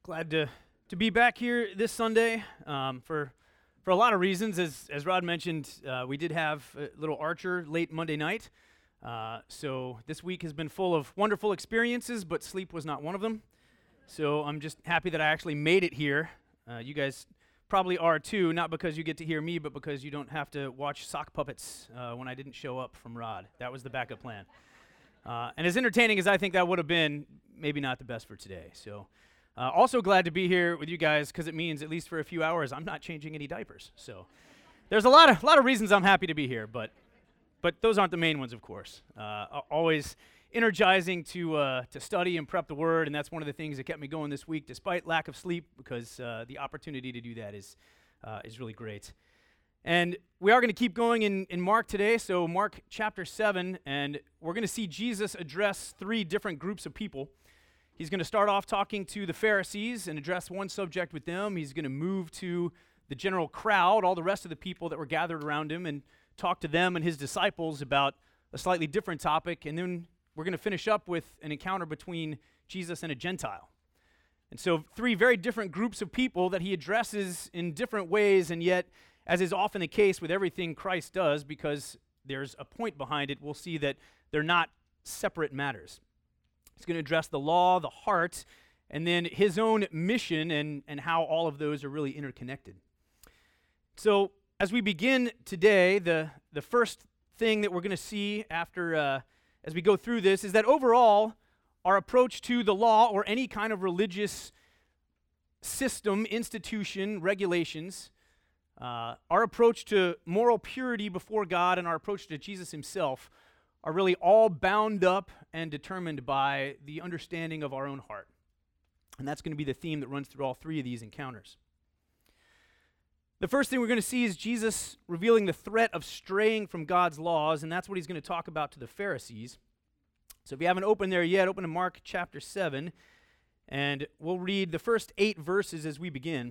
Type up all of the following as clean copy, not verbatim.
Glad to be back here this Sunday for a lot of reasons. As Rod mentioned, we did have a little Archer late Monday night. So this week has been full of wonderful experiences, but sleep was not one of them. So I'm just happy that I actually made it here. You guys probably are too, not because you get to hear me, but because you don't have to watch sock puppets when I didn't show up from Rod. That was the backup plan. And as entertaining as I think that would have been, maybe not the best for today. So also glad to be here with you guys because it means, at least for a few hours, I'm not changing any diapers. So there's a lot of reasons I'm happy to be here, but those aren't the main ones, of course. Always energizing to study and prep the Word, and that's one of the things that kept me going this week, despite lack of sleep, because the opportunity to do that is really great. And we are going to keep going in Mark today, so Mark chapter 7, and we're going to see Jesus address three different groups of people. He's going to start off talking to the Pharisees and address one subject with them. He's going to move to the general crowd, all the rest of the people that were gathered around him, and talk to them and his disciples about a slightly different topic. And then we're going to finish up with an encounter between Jesus and a Gentile. And so three very different groups of people that he addresses in different ways, and yet, as is often the case with everything Christ does, because there's a point behind it, we'll see that they're not separate matters. He's going to address the law, the heart, and then his own mission and how all of those are really interconnected. So as we begin today, the first thing that we're going to see after as we go through this is that overall, our approach to the law or any kind of religious system, institution, regulations, our approach to moral purity before God and our approach to Jesus himself are really all bound up and determined by the understanding of our own heart. And that's going to be the theme that runs through all three of these encounters. The first thing we're going to see is Jesus revealing the threat of straying from God's laws, and that's what he's going to talk about to the Pharisees. So if you haven't opened there yet, open to Mark chapter 7, and we'll read the first 8 verses as we begin.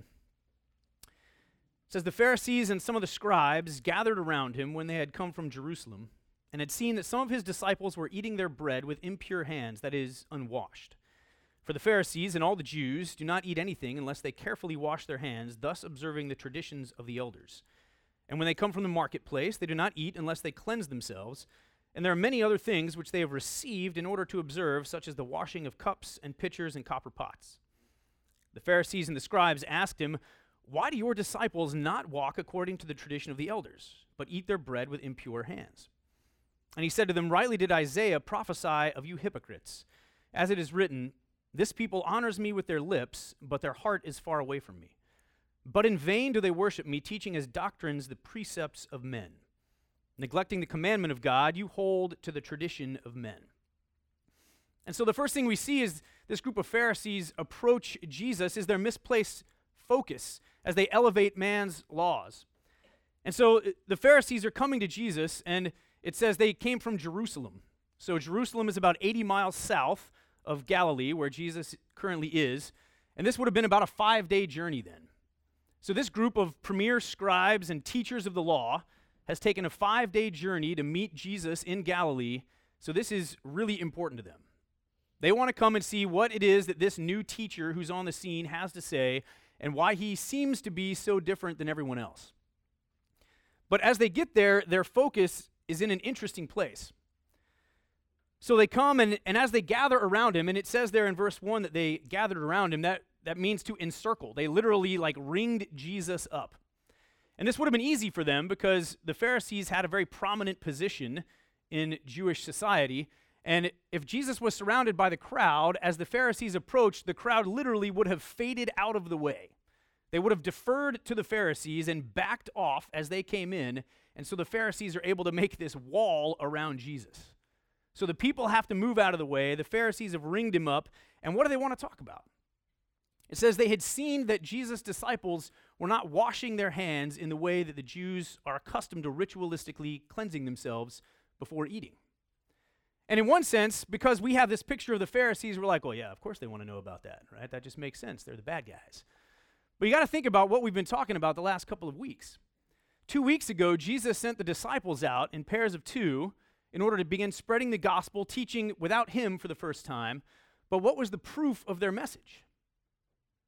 It says, "The Pharisees and some of the scribes gathered around him when they had come from Jerusalem, and had seen that some of his disciples were eating their bread with impure hands, that is, unwashed. For the Pharisees and all the Jews do not eat anything unless they carefully wash their hands, thus observing the traditions of the elders. And when they come from the marketplace, they do not eat unless they cleanse themselves. And there are many other things which they have received in order to observe, such as the washing of cups and pitchers and copper pots. The Pharisees and the scribes asked him, 'Why do your disciples not walk according to the tradition of the elders, but eat their bread with impure hands?' And he said to them, 'Rightly did Isaiah prophesy of you hypocrites, as it is written, this people honors me with their lips, but their heart is far away from me. But in vain do they worship me, teaching as doctrines the precepts of men. Neglecting the commandment of God, you hold to the tradition of men.'" And so the first thing we see is this group of Pharisees approach Jesus is their misplaced focus as they elevate man's laws. And so the Pharisees are coming to Jesus, and it says they came from Jerusalem. So Jerusalem is about 80 miles south of Galilee, where Jesus currently is, and this would have been about a 5-day journey then. So this group of premier scribes and teachers of the law has taken a 5-day journey to meet Jesus in Galilee, so this is really important to them. They want to come and see what it is that this new teacher who's on the scene has to say, and why he seems to be so different than everyone else. But as they get there, their focus is in an interesting place. So they come, and as they gather around him, and it says there in verse 1 that they gathered around him, that means to encircle. They literally ringed Jesus up. And this would have been easy for them because the Pharisees had a very prominent position in Jewish society. And if Jesus was surrounded by the crowd, as the Pharisees approached, the crowd literally would have faded out of the way. They would have deferred to the Pharisees and backed off as they came in. And so the Pharisees are able to make this wall around Jesus. So the people have to move out of the way. The Pharisees have ringed him up. And what do they want to talk about? It says they had seen that Jesus' disciples were not washing their hands in the way that the Jews are accustomed to ritualistically cleansing themselves before eating. And in one sense, because we have this picture of the Pharisees, we're like, well, yeah, of course they want to know about that, right? That just makes sense. They're the bad guys. But you got to think about what we've been talking about the last couple of weeks. 2 weeks ago, Jesus sent the disciples out in pairs of 2 in order to begin spreading the gospel, teaching without him for the first time. But what was the proof of their message?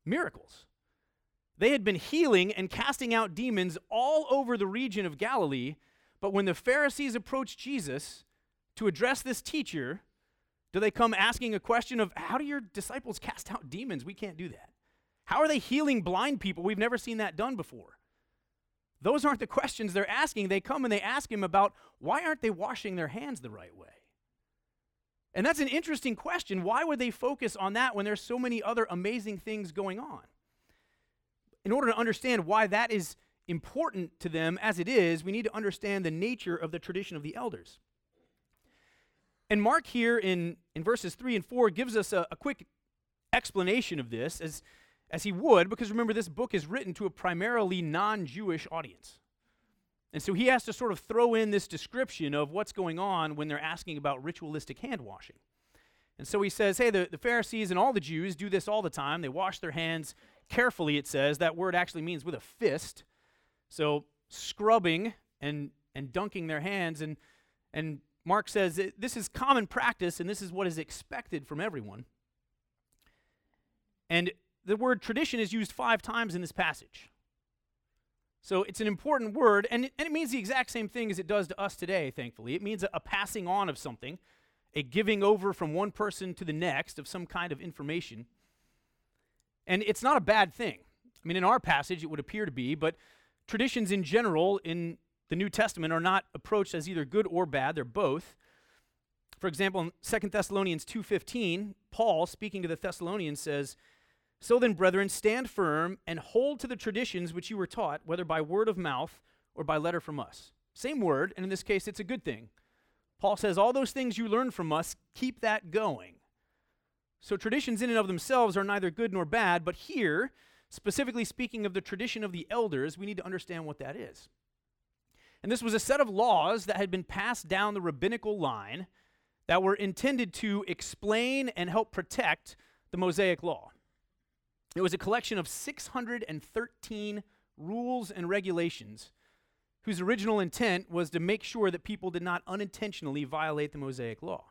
miracles. They had been healing and casting out demons all over the region of Galilee, but when the Pharisees approached Jesus to address this teacher, do they come asking a question of, how do your disciples cast out demons? We can't do that. How are they healing blind people? We've never seen that done before. Those aren't the questions they're asking. They come and they ask him about, why aren't they washing their hands the right way? And that's an interesting question. Why would they focus on that when there's so many other amazing things going on? In order to understand why that is important to them as it is, we need to understand the nature of the tradition of the elders. And Mark here in verses 3 and 4 gives us a quick explanation of this, as he would, because remember, this book is written to a primarily non-Jewish audience. And so he has to sort of throw in this description of what's going on when they're asking about ritualistic hand washing. And so he says, hey, the Pharisees and all the Jews do this all the time. They wash their hands carefully, it says. That word actually means with a fist. So scrubbing and dunking their hands. And Mark says this is common practice, and this is what is expected from everyone. And the word tradition is used 5 times in this passage. So it's an important word, and it means the exact same thing as it does to us today, thankfully. It means a passing on of something, a giving over from one person to the next of some kind of information. And it's not a bad thing. I mean, in our passage, it would appear to be, but traditions in general in the New Testament are not approached as either good or bad. They're both. For example, in 2 Thessalonians 2:15, Paul, speaking to the Thessalonians, says, "So then, brethren, stand firm and hold to the traditions which you were taught, whether by word of mouth or by letter from us." Same word, and in this case, it's a good thing. Paul says, all those things you learned from us, keep that going. So traditions in and of themselves are neither good nor bad, but here, specifically speaking of the tradition of the elders, we need to understand what that is. And this was a set of laws that had been passed down the rabbinical line that were intended to explain and help protect the Mosaic Law. It was a collection of 613 rules and regulations whose original intent was to make sure that people did not unintentionally violate the Mosaic Law.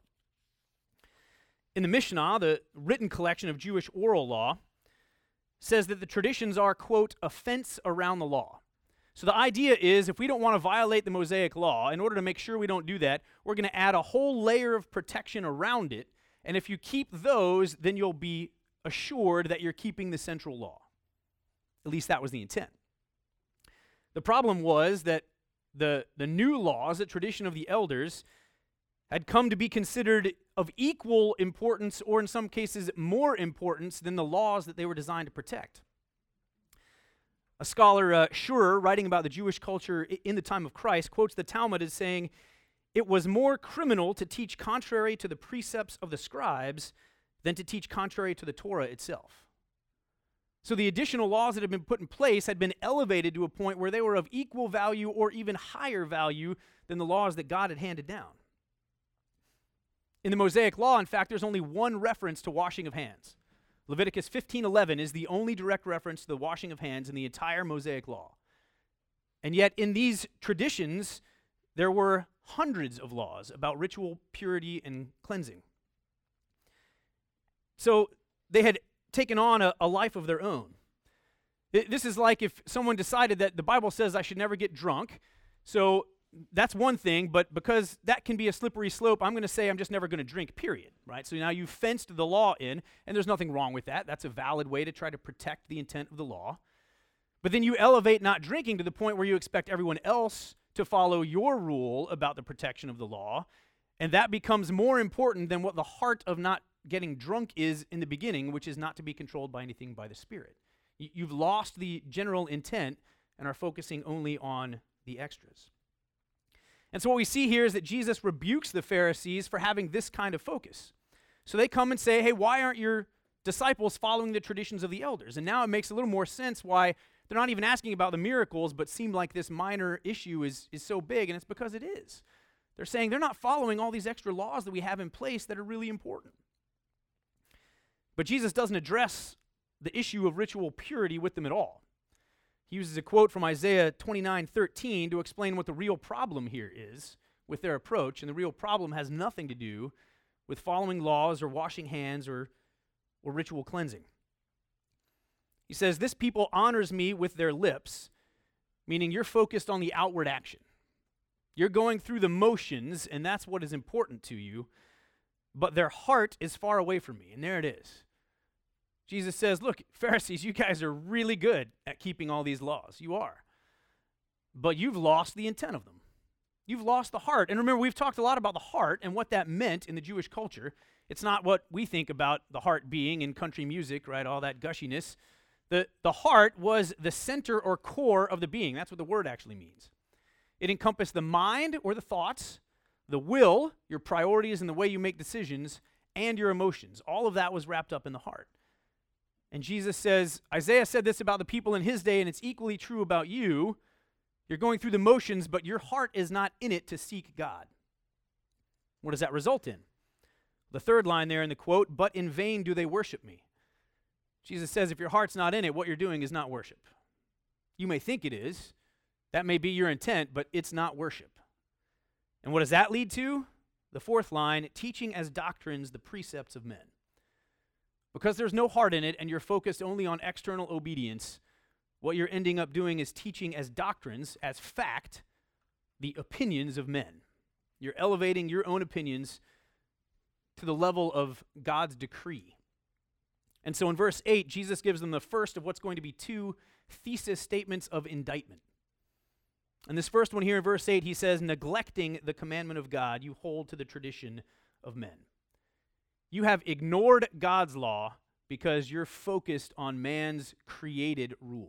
In the Mishnah, the written collection of Jewish oral law, says that the traditions are, quote, a fence around the law. So the idea is, if we don't want to violate the Mosaic Law, in order to make sure we don't do that, we're going to add a whole layer of protection around it, and if you keep those, then you'll be assured that you're keeping the central law. At least that was the intent. The problem was that the new laws, the tradition of the elders, had come to be considered of equal importance, or in some cases more importance, than the laws that they were designed to protect. A scholar, Schurer, writing about the Jewish culture in the time of Christ, quotes the Talmud as saying, "It was more criminal to teach contrary to the precepts of the scribes than to teach contrary to the Torah itself." So the additional laws that had been put in place had been elevated to a point where they were of equal value or even higher value than the laws that God had handed down. In the Mosaic Law, in fact, there's only one reference to washing of hands. Leviticus 15:11 is the only direct reference to the washing of hands in the entire Mosaic Law. And yet in these traditions, there were hundreds of laws about ritual purity and cleansing. So they had taken on a life of their own. This is like if someone decided that the Bible says I should never get drunk, so that's one thing, but because that can be a slippery slope, I'm going to say I'm just never going to drink, period, right? So now you've fenced the law in, and there's nothing wrong with that. That's a valid way to try to protect the intent of the law. But then you elevate not drinking to the point where you expect everyone else to follow your rule about the protection of the law, and that becomes more important than what the heart of not getting drunk is in the beginning, which is not to be controlled by anything by the Spirit. You've lost the general intent and are focusing only on the extras. And so what we see here is that Jesus rebukes the Pharisees for having this kind of focus. So they come and say, hey, why aren't your disciples following the traditions of the elders? And now it makes a little more sense why they're not even asking about the miracles, but seem like this minor issue is so big, and it's because it is. They're saying they're not following all these extra laws that we have in place that are really important. But Jesus doesn't address the issue of ritual purity with them at all. He uses a quote from Isaiah 29:13 to explain what the real problem here is with their approach, and the real problem has nothing to do with following laws or washing hands or ritual cleansing. He says, this people honors me with their lips, meaning you're focused on the outward action. You're going through the motions, and that's what is important to you, but their heart is far away from me, and there it is. Jesus says, look, Pharisees, you guys are really good at keeping all these laws. You are. But you've lost the intent of them. You've lost the heart. And remember, we've talked a lot about the heart and what that meant in the Jewish culture. It's not what we think about the heart being in country music, right? All that gushiness. The heart was the center or core of the being. That's what the word actually means. It encompassed the mind or the thoughts, the will, your priorities and the way you make decisions, and your emotions. All of that was wrapped up in the heart. And Jesus says, Isaiah said this about the people in his day, and it's equally true about you. You're going through the motions, but your heart is not in it to seek God. What does that result in? The third line there in the quote, but in vain do they worship me. Jesus says if your heart's not in it, what you're doing is not worship. You may think it is. That may be your intent, but it's not worship. And what does that lead to? The fourth line, teaching as doctrines the precepts of men. Because there's no heart in it and you're focused only on external obedience, what you're ending up doing is teaching as doctrines, as fact, the opinions of men. You're elevating your own opinions to the level of God's decree. And so in verse 8, Jesus gives them the first of what's going to be two thesis statements of indictment. And this first one here in verse 8, he says, neglecting the commandment of God, you hold to the tradition of men. You have ignored God's law because you're focused on man's created rules.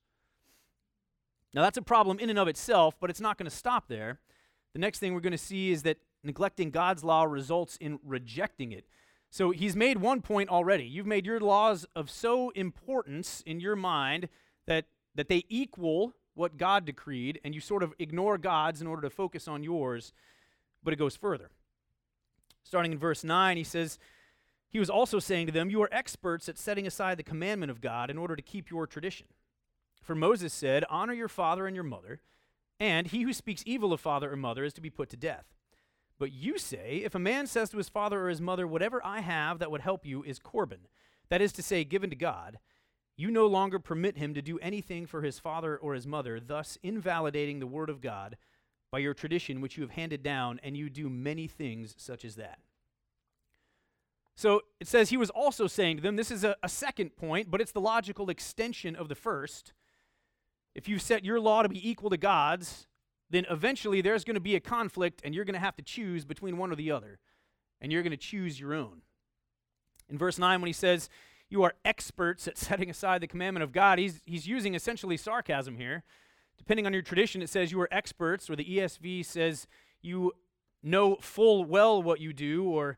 Now that's a problem in and of itself, but it's not going to stop there. The next thing we're going to see is that neglecting God's law results in rejecting it. So he's made one point already. You've made your laws of so importance in your mind that they equal what God decreed, and you sort of ignore God's in order to focus on yours, but it goes further. Starting in verse 9, he says, he was also saying to them, you are experts at setting aside the commandment of God in order to keep your tradition. For Moses said, honor your father and your mother, and he who speaks evil of father or mother is to be put to death. But you say, if a man says to his father or his mother, whatever I have that would help you is Corban, that is to say, given to God, you no longer permit him to do anything for his father or his mother, thus invalidating the word of God by your tradition which you have handed down, and you do many things such as that. So it says he was also saying to them, this is a second point, but it's the logical extension of the first. If you set your law to be equal to God's, then eventually there's going to be a conflict and you're going to have to choose between one or the other. And you're going to choose your own. In verse 9, when he says, you are experts at setting aside the commandment of God, he's using essentially sarcasm here. Depending on your tradition, it says you are experts, or the ESV says you know full well what you do, or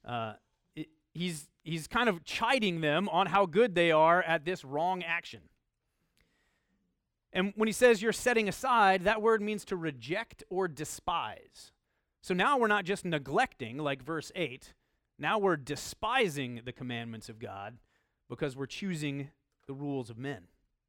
he's kind of chiding them on how good they are at this wrong action. And when he says you're setting aside, that word means to reject or despise. So now we're not just neglecting, like verse 8. Now we're despising the commandments of God because we're choosing the rules of men.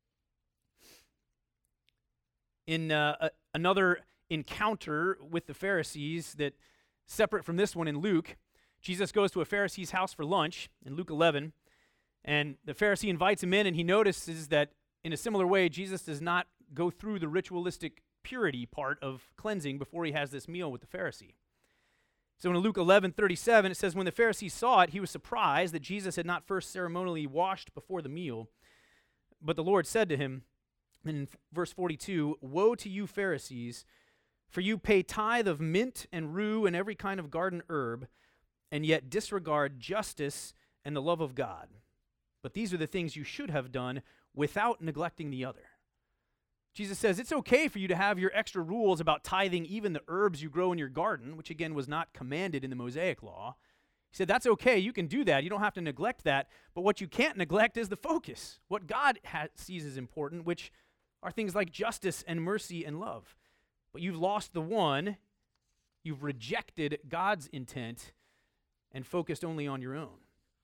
In another encounter with the Pharisees that separate from this one in Luke, Jesus goes to a Pharisee's house for lunch in Luke 11, and the Pharisee invites him in, and he notices that in a similar way, Jesus does not go through the ritualistic purity part of cleansing before he has this meal with the Pharisee. So in Luke 11:37, it says, when the Pharisee saw it, he was surprised that Jesus had not first ceremonially washed before the meal. But the Lord said to him, in verse 42, woe to you Pharisees, for you pay tithe of mint and rue and every kind of garden herb, and yet disregard justice and the love of God. But these are the things you should have done without neglecting the other. Jesus says it's okay for you to have your extra rules about tithing even the herbs you grow in your garden, which again was not commanded in the Mosaic law. He said that's okay, you can do that, you don't have to neglect that, but what you can't neglect is the focus, what God sees as important, which are things like justice and mercy and love. But you've lost the one, you've rejected God's intent and focused only on your own.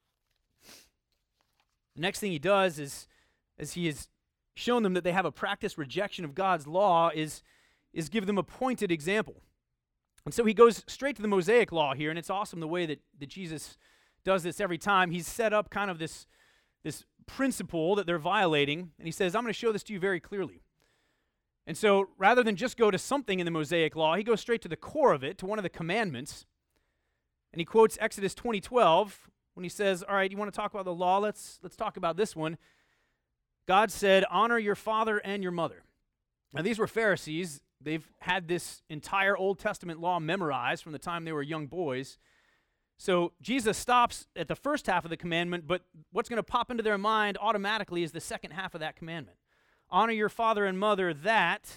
The next thing he does is, as he has shown them that they have a practiced rejection of God's law, is give them a pointed example. And so he goes straight to the Mosaic law here, and it's awesome the way that Jesus does this every time. He's set up kind of this this principle that they're violating, and he says, I'm going to show this to you very clearly. And so rather than just go to something in the Mosaic law, he goes straight to the core of it, to one of the commandments. And he quotes Exodus 20:12 when he says, all right, you want to talk about the law? Let's talk about this one. God said, honor your father and your mother. Now these were Pharisees. They've had this entire Old Testament law memorized from the time they were young boys. So Jesus stops at the first half of the commandment, but what's going to pop into their mind automatically is the second half of that commandment. Honor your father and mother that,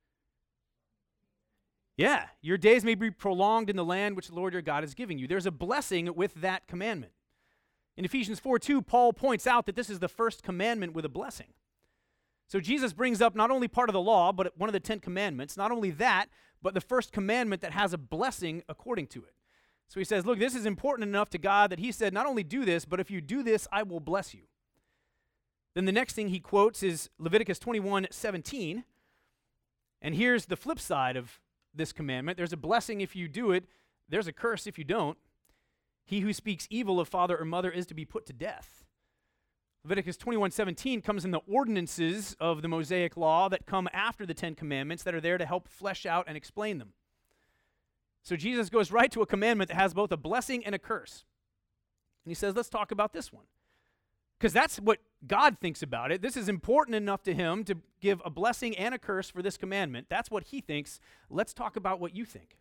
your days may be prolonged in the land which the Lord your God is giving you. There's a blessing with that commandment. In Ephesians 4:2, Paul points out that this is the first commandment with a blessing. So Jesus brings up not only part of the law, but one of the 10 commandments. Not only that, but the first commandment that has a blessing according to it. So he says, look, this is important enough to God that he said, not only do this, but if you do this, I will bless you. Then the next thing he quotes is Leviticus 21:17. And here's the flip side of this commandment. There's a blessing if you do it. There's a curse if you don't. He who speaks evil of father or mother is to be put to death. Leviticus 21:17 comes in the ordinances of the Mosaic law that come after the 10 commandments that are there to help flesh out and explain them. So Jesus goes right to a commandment that has both a blessing and a curse. And he says, let's talk about this one. Because that's what God thinks about it. This is important enough to him to give a blessing and a curse for this commandment. That's what he thinks. Let's talk about what you think.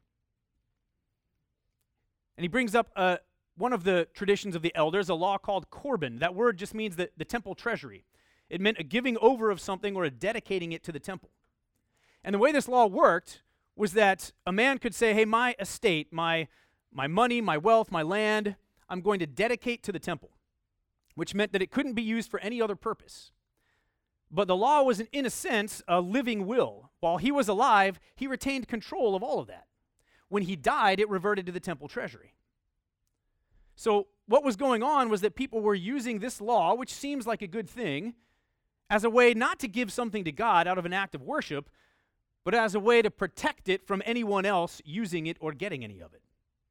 And he brings up one of the traditions of the elders, a law called Corban. That word just means the temple treasury. It meant a giving over of something or a dedicating it to the temple. And the way this law worked was that a man could say, hey, my estate, my money, my wealth, my land, I'm going to dedicate to the temple, which meant that it couldn't be used for any other purpose. But the law was, in a sense, a living will. While he was alive, he retained control of all of that. When he died, it reverted to the temple treasury. So what was going on was that people were using this law, which seems like a good thing, as a way not to give something to God out of an act of worship, but as a way to protect it from anyone else using it or getting any of it.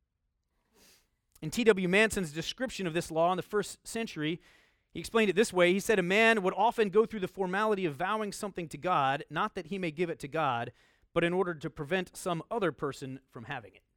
In T.W. Manson's description of this law in the first century, he explained it this way. He said, a man would often go through the formality of vowing something to God, not that he may give it to God, but in order to prevent some other person from having it.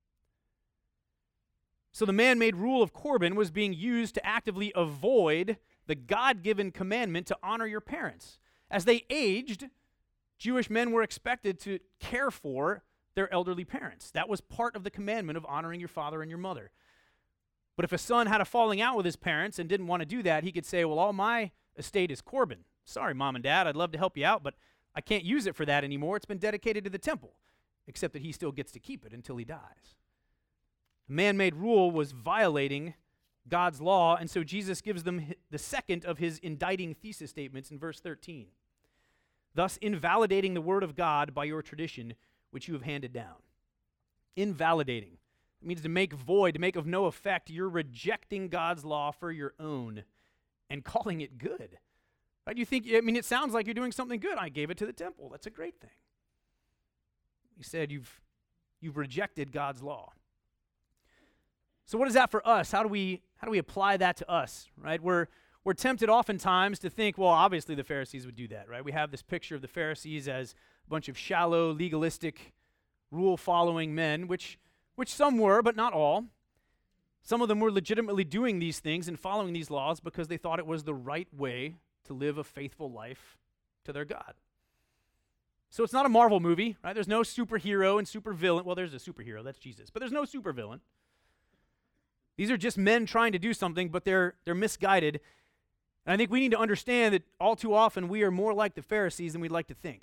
So the man-made rule of Corban was being used to actively avoid the God-given commandment to honor your parents. As they aged, Jewish men were expected to care for their elderly parents. That was part of the commandment of honoring your father and your mother. But if a son had a falling out with his parents and didn't want to do that, he could say, well, all my estate is Corban. Sorry, Mom and Dad, I'd love to help you out, but I can't use it for that anymore. It's been dedicated to the temple, except that he still gets to keep it until he dies. The man-made rule was violating God's law, and so Jesus gives them the second of his indicting thesis statements in verse 13. Thus invalidating the word of God by your tradition, which you have handed down. Invalidating. It means to make void, to make of no effect. You're rejecting God's law for your own and calling it good. Right? You think, it sounds like you're doing something good. I gave it to the temple. That's a great thing. He said you've rejected God's law. So what is that for us? How do we apply that to us, right? We're tempted oftentimes to think, well, obviously the Pharisees would do that, right? We have this picture of the Pharisees as a bunch of shallow, legalistic, rule-following men, which some were, but not all. Some of them were legitimately doing these things and following these laws because they thought it was the right way to live a faithful life to their God. So it's not a Marvel movie, right? There's no superhero and supervillain. Well, there's a superhero, that's Jesus, but there's no supervillain. These are just men trying to do something, but they're misguided. And I think we need to understand that all too often we are more like the Pharisees than we'd like to think.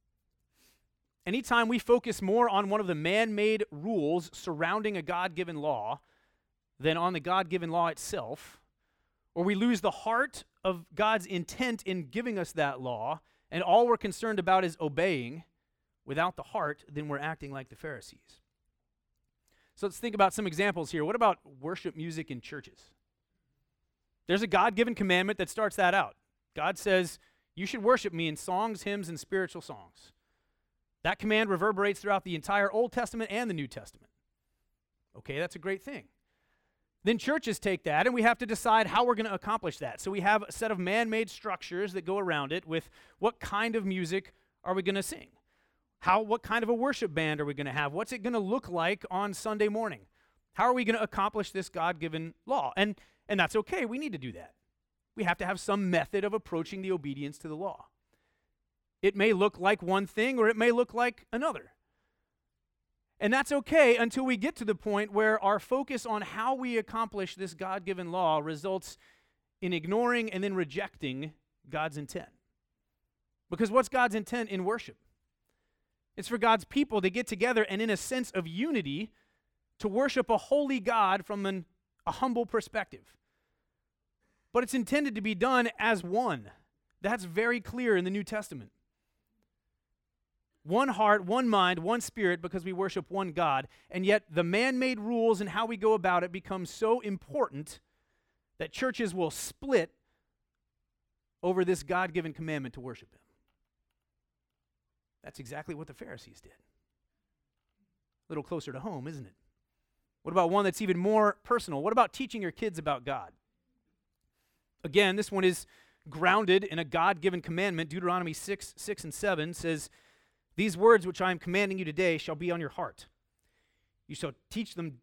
Anytime we focus more on one of the man-made rules surrounding a God-given law than on the God-given law itself, or we lose the heart of God's intent in giving us that law, and all we're concerned about is obeying without the heart, then we're acting like the Pharisees. So let's think about some examples here. What about worship music in churches? There's a God-given commandment that starts that out. God says, you should worship me in songs, hymns, and spiritual songs. That command reverberates throughout the entire Old Testament and the New Testament. Okay, that's a great thing. Then churches take that, and we have to decide how we're going to accomplish that. So we have a set of man-made structures that go around it with what kind of music are we going to sing? What kind of a worship band are we going to have? What's it going to look like on Sunday morning? How are we going to accomplish this God-given law? And that's okay. We need to do that. We have to have some method of approaching the obedience to the law. It may look like one thing or it may look like another. And that's okay until we get to the point where our focus on how we accomplish this God-given law results in ignoring and then rejecting God's intent. Because what's God's intent in worship? It's for God's people to get together and in a sense of unity to worship a holy God from a humble perspective. But it's intended to be done as one. That's very clear in the New Testament. One heart, one mind, one spirit, because we worship one God. And yet the man-made rules and how we go about it become so important that churches will split over this God-given commandment to worship Him. That's exactly what the Pharisees did. A little closer to home, isn't it? What about one that's even more personal? What about teaching your kids about God? Again, this one is grounded in a God-given commandment. Deuteronomy 6:6-7 says, "These words which I am commanding you today shall be on your heart. You shall teach them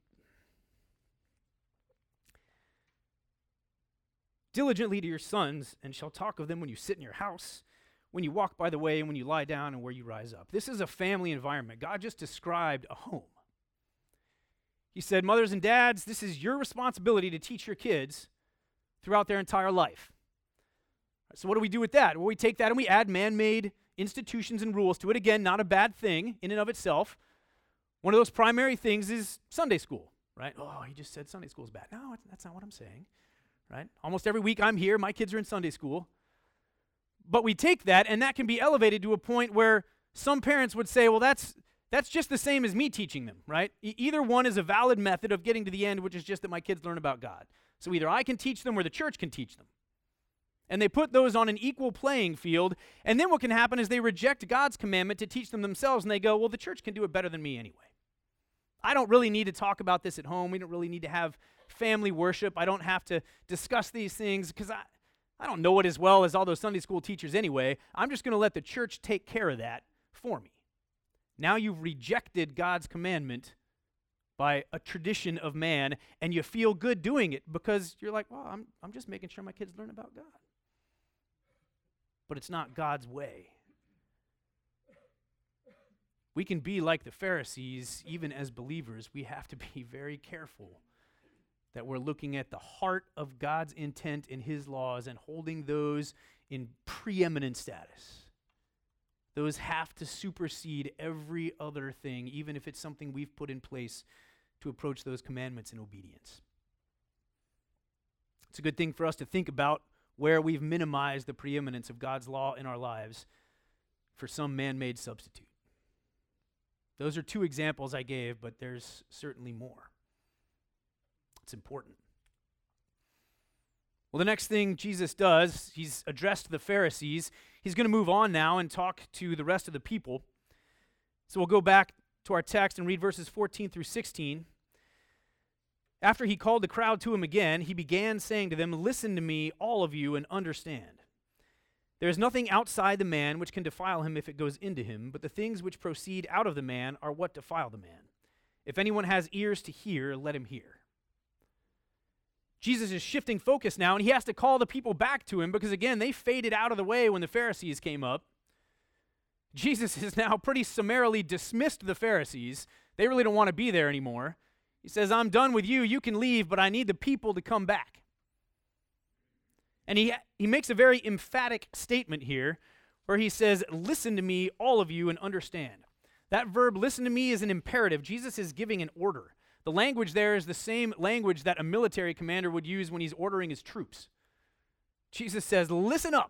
diligently to your sons, and shall talk of them when you sit in your house, when you walk by the way, and when you lie down, and where you rise up." This is a family environment. God just described a home. He said, mothers and dads, this is your responsibility to teach your kids throughout their entire life. So what do we do with that? Well, we take that and we add man-made institutions and rules to it. Again, not a bad thing in and of itself. One of those primary things is Sunday school, right? Oh, he just said Sunday school is bad. No, that's not what I'm saying, right? Almost every week I'm here, my kids are in Sunday school. But we take that, and that can be elevated to a point where some parents would say, well, that's just the same as me teaching them, right? Either one is a valid method of getting to the end, which is just that my kids learn about God. So either I can teach them or the church can teach them. And they put those on an equal playing field, and then what can happen is they reject God's commandment to teach them themselves, and they go, well, the church can do it better than me anyway. I don't really need to talk about this at home. We don't really need to have family worship. I don't have to discuss these things because I don't know it as well as all those Sunday school teachers anyway. I'm just going to let the church take care of that for me. Now you've rejected God's commandment by a tradition of man, and you feel good doing it because you're like, well, I'm just making sure my kids learn about God. But it's not God's way. We can be like the Pharisees, even as believers. We have to be very careful that we're looking at the heart of God's intent in His laws and holding those in preeminent status. Those have to supersede every other thing, even if it's something we've put in place to approach those commandments in obedience. It's a good thing for us to think about where we've minimized the preeminence of God's law in our lives for some man-made substitute. Those are two examples I gave, but there's certainly more. It's important. Well, the next thing Jesus does, he's addressed the Pharisees. He's going to move on now and talk to the rest of the people. So we'll go back to our text and read verses 14-16. After he called the crowd to him again, he began saying to them, "Listen to me, all of you, and understand. There is nothing outside the man which can defile him if it goes into him, but the things which proceed out of the man are what defile the man. If anyone has ears to hear, let him hear." Jesus is shifting focus now, and he has to call the people back to him because, again, they faded out of the way when the Pharisees came up. Jesus has now pretty summarily dismissed the Pharisees. They really don't want to be there anymore. He says, I'm done with you. You can leave, but I need the people to come back. And he makes a very emphatic statement here where he says, listen to me, all of you, and understand. That verb, listen to me, is an imperative. Jesus is giving an order. The language there is the same language that a military commander would use when he's ordering his troops. Jesus says, listen up.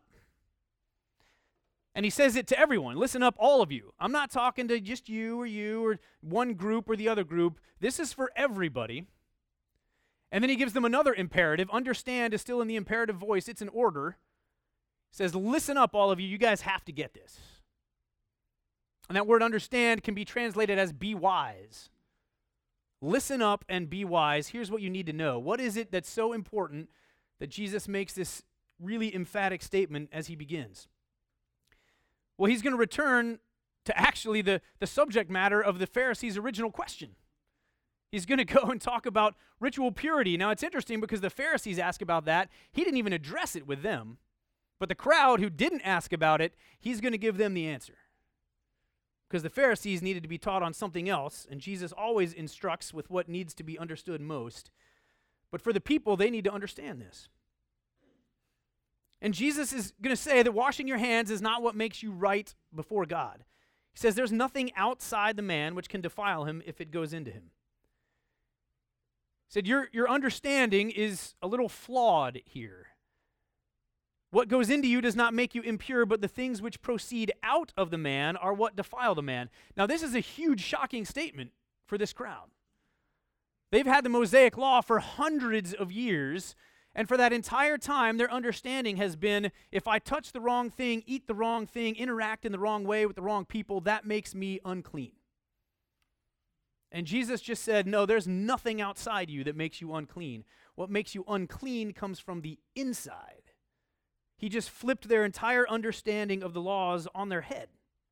And he says it to everyone. Listen up, all of you. I'm not talking to just you or one group or the other group. This is for everybody. And then he gives them another imperative. Understand is still in the imperative voice. It's an order. He says, listen up, all of you. You guys have to get this. And that word understand can be translated as be wise. Listen up and be wise. Here's what you need to know. What is it that's so important that Jesus makes this really emphatic statement as he begins? Well, he's going to return to actually the subject matter of the Pharisees' original question. He's going to go and talk about ritual purity. Now, it's interesting because the Pharisees ask about that. He didn't even address it with them. But the crowd who didn't ask about it, he's going to give them the answer. Because the Pharisees needed to be taught on something else, and Jesus always instructs with what needs to be understood most. But for the people, they need to understand this. And Jesus is going to say that washing your hands is not what makes you right before God. He says there's nothing outside the man which can defile him if it goes into him. He said your understanding is a little flawed here. What goes into you does not make you impure, but the things which proceed out of the man are what defile the man. Now, this is a huge, shocking statement for this crowd. They've had the Mosaic Law for hundreds of years, and for that entire time, their understanding has been, if I touch the wrong thing, eat the wrong thing, interact in the wrong way with the wrong people, that makes me unclean. And Jesus just said, no, there's nothing outside you that makes you unclean. What makes you unclean comes from the inside. He just flipped their entire understanding of the laws on their head.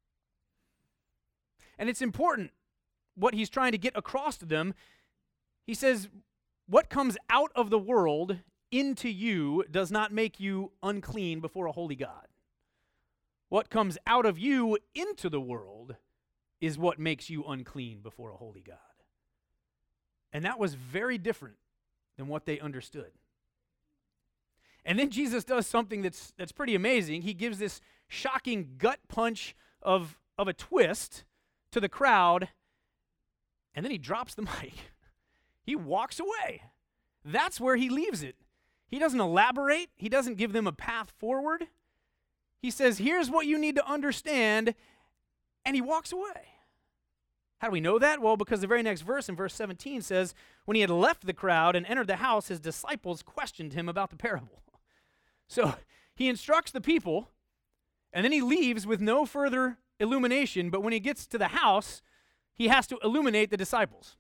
And it's important what he's trying to get across to them. He says, what comes out of the world into you does not make you unclean before a holy God. What comes out of you into the world is what makes you unclean before a holy God. And that was very different than what they understood. And then Jesus does something that's pretty amazing. He gives this shocking gut punch of a twist to the crowd, and then he drops the mic. He walks away. That's where he leaves it. He doesn't elaborate. He doesn't give them a path forward. He says, here's what you need to understand, and he walks away. How do we know that? Well, because the very next verse, in verse 17, says, when he had left the crowd and entered the house, his disciples questioned him about the parable. So he instructs the people, and then he leaves with no further illumination, but when he gets to the house, he has to illuminate the disciples.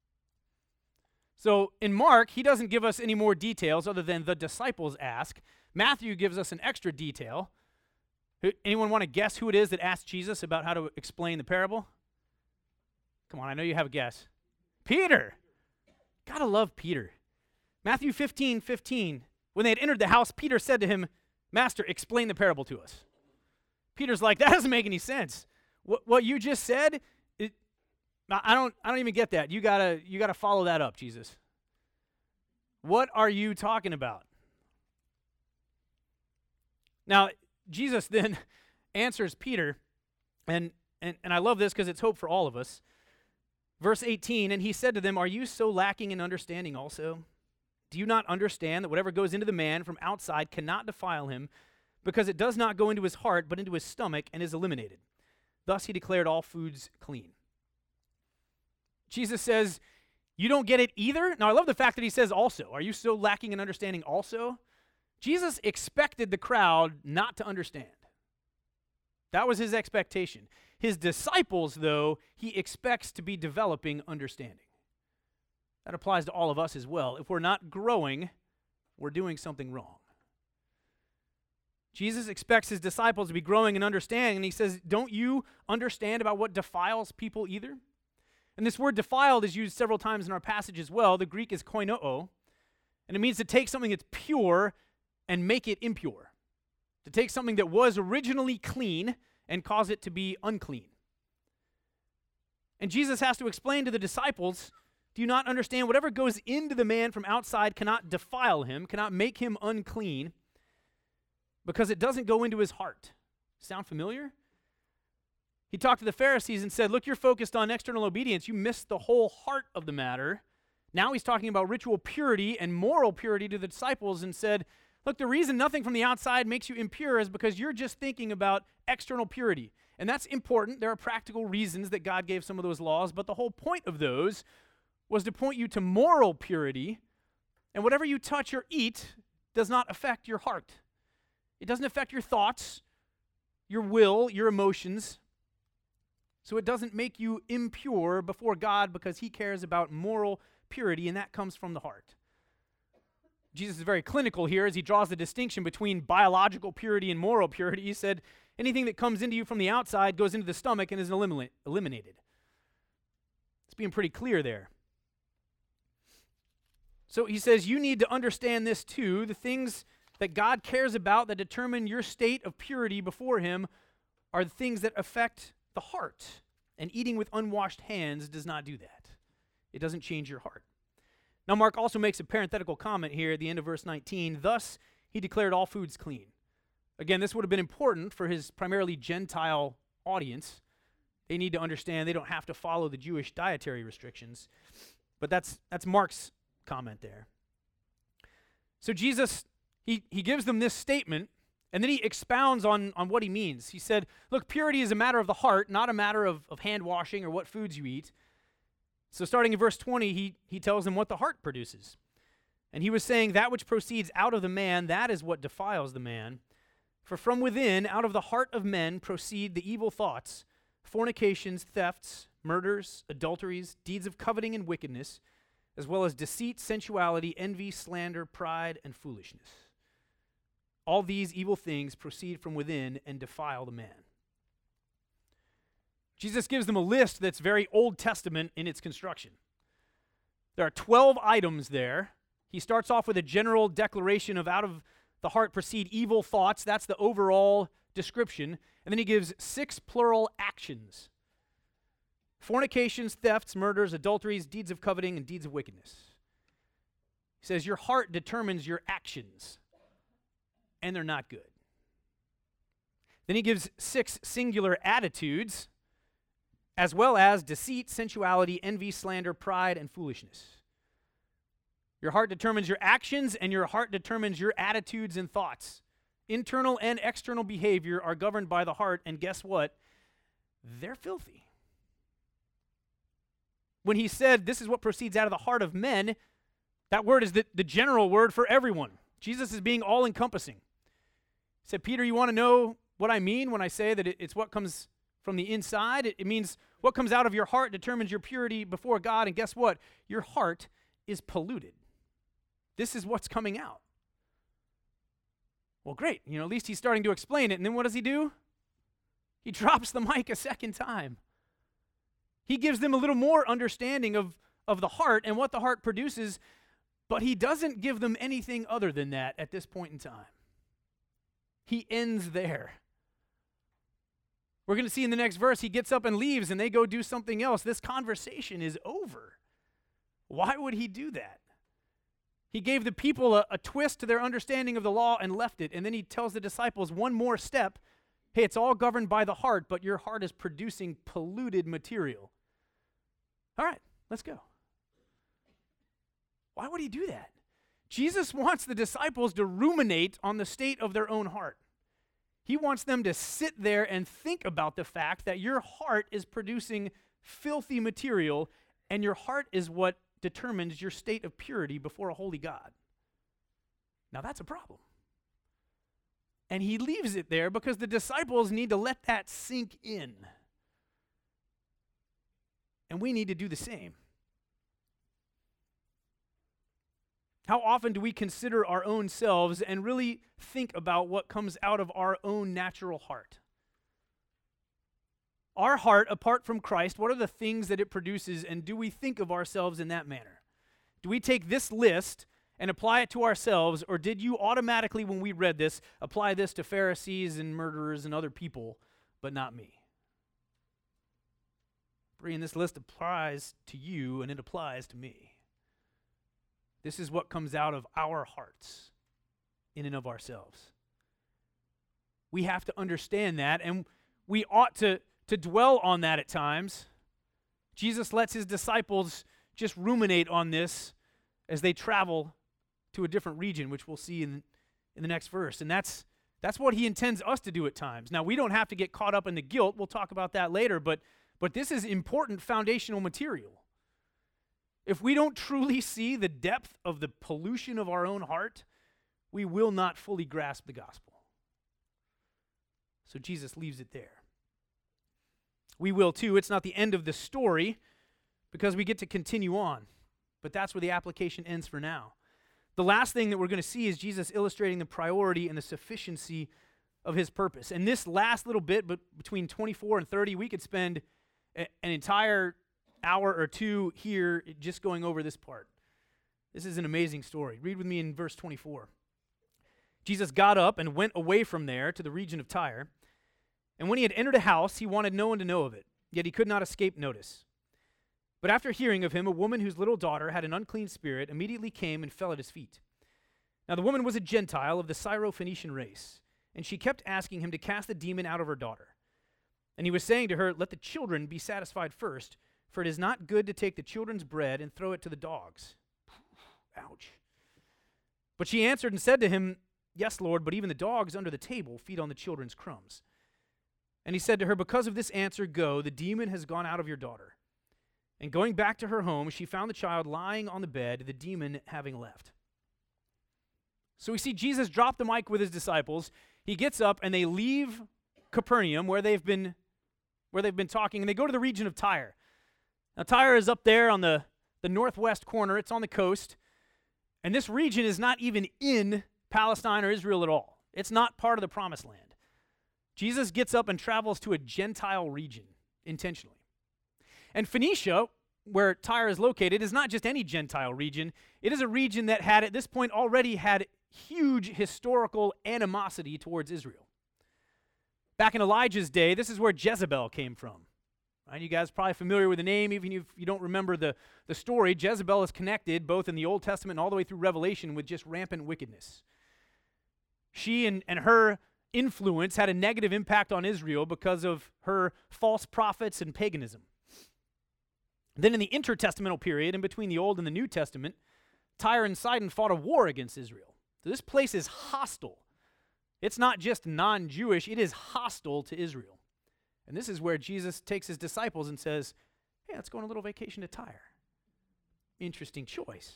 So in Mark, he doesn't give us any more details other than the disciples ask. Matthew gives us an extra detail. Anyone want to guess who it is that asked Jesus about how to explain the parable? Come on, I know you have a guess. Peter. Gotta love Peter. Matthew 15:15. When they had entered the house, Peter said to him, Master, explain the parable to us. Peter's like, that doesn't make any sense. What you just said, I don't even get that. You gotta follow that up, Jesus. What are you talking about? Now, Jesus then answers Peter, and I love this because it's hope for all of us. Verse 18, and he said to them, are you so lacking in understanding also? Do you not understand that whatever goes into the man from outside cannot defile him, because it does not go into his heart, but into his stomach, and is eliminated? Thus he declared all foods clean. Jesus says, you don't get it either? Now, I love the fact that he says also. Are you so lacking in understanding also? Jesus expected the crowd not to understand. That was his expectation. His disciples, though, he expects to be developing understanding. That applies to all of us as well. If we're not growing, we're doing something wrong. Jesus expects his disciples to be growing and understanding, and he says, don't you understand about what defiles people either? And this word defiled is used several times in our passage as well. The Greek is koinoo, and it means to take something that's pure and make it impure. To take something that was originally clean and cause it to be unclean. And Jesus has to explain to the disciples, do you not understand? Whatever goes into the man from outside cannot defile him, cannot make him unclean, because it doesn't go into his heart. Sound familiar? He talked to the Pharisees and said, look, you're focused on external obedience. You missed the whole heart of the matter. Now he's talking about ritual purity and moral purity to the disciples and said, look, the reason nothing from the outside makes you impure is because you're just thinking about external purity. And that's important. There are practical reasons that God gave some of those laws, but the whole point of those was to point you to moral purity, and whatever you touch or eat does not affect your heart. It doesn't affect your thoughts, your will, your emotions. So it doesn't make you impure before God because he cares about moral purity, and that comes from the heart. Jesus is very clinical here as he draws the distinction between biological purity and moral purity. He said, anything that comes into you from the outside goes into the stomach and is eliminated. It's being pretty clear there. So he says, you need to understand this too. The things that God cares about that determine your state of purity before him are the things that affect the heart. And eating with unwashed hands does not do that. It doesn't change your heart. Now, Mark also makes a parenthetical comment here at the end of verse 19. Thus, he declared all foods clean. Again, this would have been important for his primarily Gentile audience. They need to understand they don't have to follow the Jewish dietary restrictions. But that's Mark's comment there. So Jesus, he gives them this statement, and then he expounds on what he means. He said, look, purity is a matter of the heart, not a matter of hand washing or what foods you eat. So starting in verse 20, he tells them what the heart produces. And he was saying, that which proceeds out of the man, that is what defiles the man. For from within, out of the heart of men, proceed the evil thoughts, fornications, thefts, murders, adulteries, deeds of coveting and wickedness, as well as deceit, sensuality, envy, slander, pride, and foolishness. All these evil things proceed from within and defile the man. Jesus gives them a list that's very Old Testament in its construction. There are 12 items there. He starts off with a general declaration of out of the heart proceed evil thoughts. That's the overall description. And then he gives 6 plural actions. Fornications, thefts, murders, adulteries, deeds of coveting, and deeds of wickedness. He says your heart determines your actions, and they're not good. Then he gives 6 singular attitudes, as well as deceit, sensuality, envy, slander, pride, and foolishness. Your heart determines your actions, and your heart determines your attitudes and thoughts. Internal and external behavior are governed by the heart, and guess what? They're filthy. When he said, this is what proceeds out of the heart of men, that word is the general word for everyone. Jesus is being all-encompassing. He said, Peter, you want to know what I mean when I say that it's what comes from the inside? It means what comes out of your heart determines your purity before God, and guess what? Your heart is polluted. This is what's coming out. Well, great. At least he's starting to explain it, and then what does he do? He drops the mic a second time. He gives them a little more understanding of the heart and what the heart produces, but he doesn't give them anything other than that at this point in time. He ends there. We're going to see in the next verse, he gets up and leaves, and they go do something else. This conversation is over. Why would he do that? He gave the people a twist to their understanding of the law and left it, and then he tells the disciples one more step. Hey, it's all governed by the heart, but your heart is producing polluted material. All right, let's go. Why would he do that? Jesus wants the disciples to ruminate on the state of their own heart. He wants them to sit there and think about the fact that your heart is producing filthy material, and your heart is what determines your state of purity before a holy God. Now that's a problem. And he leaves it there because the disciples need to let that sink in. And we need to do the same. How often do we consider our own selves and really think about what comes out of our own natural heart? Our heart, apart from Christ, what are the things that it produces, and do we think of ourselves in that manner? Do we take this list and apply it to ourselves, or did you automatically, when we read this, apply this to Pharisees and murderers and other people, but not me? Brian, this list applies to you, and it applies to me. This is what comes out of our hearts in and of ourselves. We have to understand that, and we ought to dwell on that at times. Jesus lets his disciples just ruminate on this as they travel to a different region, which we'll see in the next verse. And that's what he intends us to do at times. Now, we don't have to get caught up in the guilt. We'll talk about that later, but this is important foundational material. If we don't truly see the depth of the pollution of our own heart, we will not fully grasp the gospel. So Jesus leaves it there. we will too. It's not the end of the story because we get to continue on. But that's where the application ends for now. The last thing that we're going to see is Jesus illustrating the priority and the sufficiency of his purpose. And this last little bit, but between 24 and 30, we could spend an entire hour or two here just going over this part. This is an amazing story. Read with me in verse 24. Jesus got up and went away from there to the region of Tyre. And when he had entered a house, he wanted no one to know of it, yet he could not escape notice. But after hearing of him, a woman whose little daughter had an unclean spirit immediately came and fell at his feet. Now the woman was a Gentile of the Syro-Phoenician race, and she kept asking him to cast the demon out of her daughter. And he was saying to her, "Let the children be satisfied first, for it is not good to take the children's bread and throw it to the dogs." Ouch. But she answered and said to him, "Yes, Lord, but even the dogs under the table feed on the children's crumbs." And he said to her, "Because of this answer, go, the demon has gone out of your daughter." And going back to her home, she found the child lying on the bed, the demon having left. So we see Jesus drop the mic with his disciples. He gets up and they leave Capernaum where they've been talking, and they go to the region of Tyre. Now Tyre is up there on the northwest corner. It's on the coast. And this region is not even in Palestine or Israel at all. It's not part of the promised land. Jesus gets up and travels to a Gentile region intentionally. And Phoenicia, where Tyre is located, is not just any Gentile region. It is a region that had, at this point, already had huge historical animosity towards Israel. Back in Elijah's day, this is where Jezebel came from. Right? You guys are probably familiar with the name, even if you don't remember the story. Jezebel is connected, both in the Old Testament and all the way through Revelation, with just rampant wickedness. She and her influence had a negative impact on Israel because of her false prophets and paganism. Then in the intertestamental period, in between the Old and the New Testament, Tyre and Sidon fought a war against Israel. So this place is hostile. It's not just non-Jewish, it is hostile to Israel. And this is where Jesus takes his disciples and says, "Hey, let's go on a little vacation to Tyre." Interesting choice.